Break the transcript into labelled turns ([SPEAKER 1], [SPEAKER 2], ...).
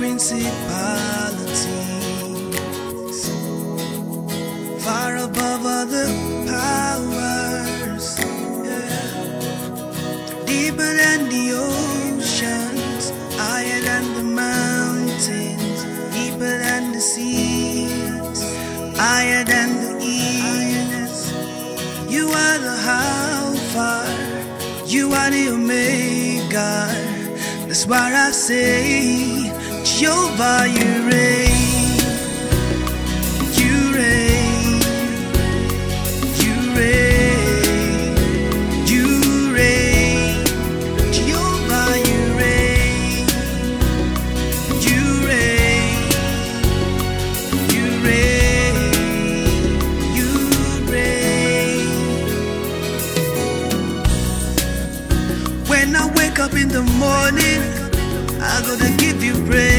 [SPEAKER 1] principalities, far above other powers, yeah. Deeper than the oceans, higher than the mountains, deeper than the seas, higher than the east. You are the Alpha, you are the Omega. That's why I say, Jehovah, you reign, you reign, you reign, you reign. Jehovah, you reign, you reign, you reign, you reign. When I wake up in the morning, I'm gonna give you praise.